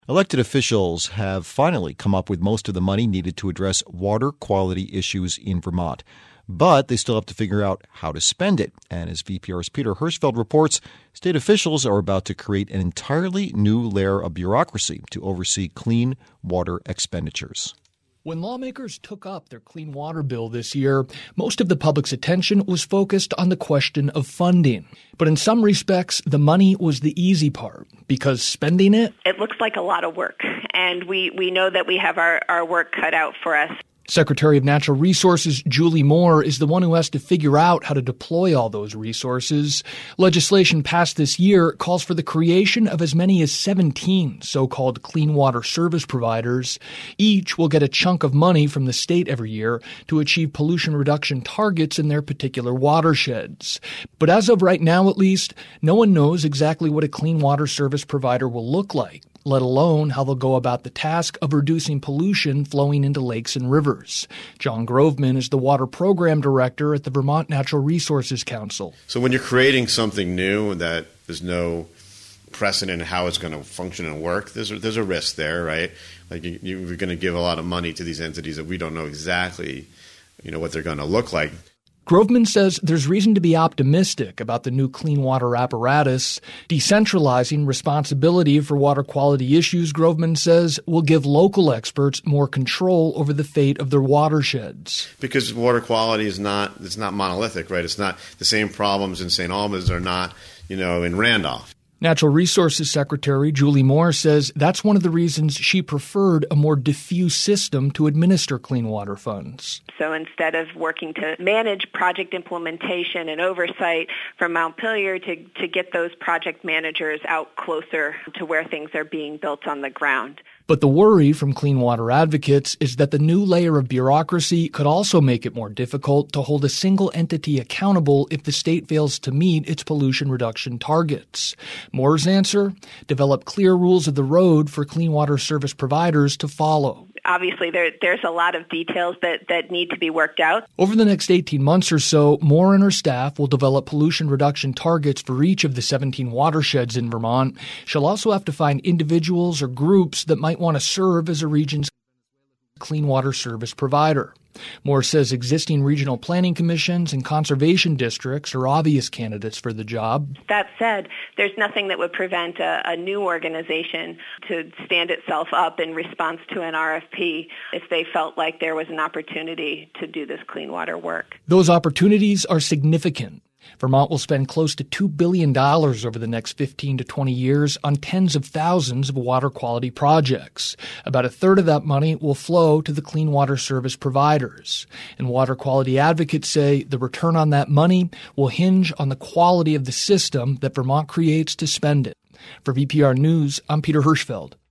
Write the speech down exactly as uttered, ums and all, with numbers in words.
Elected officials have finally come up with most of the money needed to address water quality issues in Vermont. But they still have to figure out how to spend it. And as V P R's Peter Hirschfeld reports, state officials are about to create an entirely new layer of bureaucracy to oversee clean water expenditures. When lawmakers took up their clean water bill this year, most of the public's attention was focused on the question of funding. But in some respects, the money was the easy part, because spending it... It looks like a lot of work, and we, we know that we have our, our work cut out for us. Secretary of Natural Resources Julie Moore is the one who has to figure out how to deploy all those resources. Legislation passed this year calls for the creation of as many as seventeen so-called clean water service providers. Each will get a chunk of money from the state every year to achieve pollution reduction targets in their particular watersheds. But as of right now, at least, no one knows exactly what a clean water service provider will look like, let alone how they'll go about the task of reducing pollution flowing into lakes and rivers. John Groveman is the water program director at the Vermont Natural Resources Council. So when you're creating something new that there's no precedent in how it's going to function and work, there's a, there's a risk there, right? Like you, you're going to give a lot of money to these entities that we don't know exactly, you know, what they're going to look like. Groveman says there's reason to be optimistic about the new clean water apparatus. Decentralizing responsibility for water quality issues, Groveman says, will give local experts more control over the fate of their watersheds. Because water quality is not, it's not monolithic, right? It's not the same problems in Saint Albans are not, you know, in Randolph. Natural Resources Secretary Julie Moore says that's one of the reasons she preferred a more diffuse system to administer clean water funds. So instead of working to manage project implementation and oversight from Montpelier to, to get those project managers out closer to where things are being built on the ground. But the worry from clean water advocates is that the new layer of bureaucracy could also make it more difficult to hold a single entity accountable if the state fails to meet its pollution reduction targets. Moore's answer? Develop clear rules of the road for clean water service providers to follow. Obviously, there, there's a lot of details that, that need to be worked out. Over the next eighteen months or so, Moore and her staff will develop pollution reduction targets for each of the seventeen watersheds in Vermont. She'll also have to find individuals or groups that might want to serve as a region's clean water service provider. Moore says existing regional planning commissions and conservation districts are obvious candidates for the job. That said, there's nothing that would prevent a, a new organization to stand itself up in response to an R F P if they felt like there was an opportunity to do this clean water work. Those opportunities are significant. Vermont will spend close to two billion dollars over the next fifteen to twenty years on tens of thousands of water quality projects. About a third of that money will flow to the clean water service providers. And water quality advocates say the return on that money will hinge on the quality of the system that Vermont creates to spend it. For V P R News, I'm Peter Hirschfeld.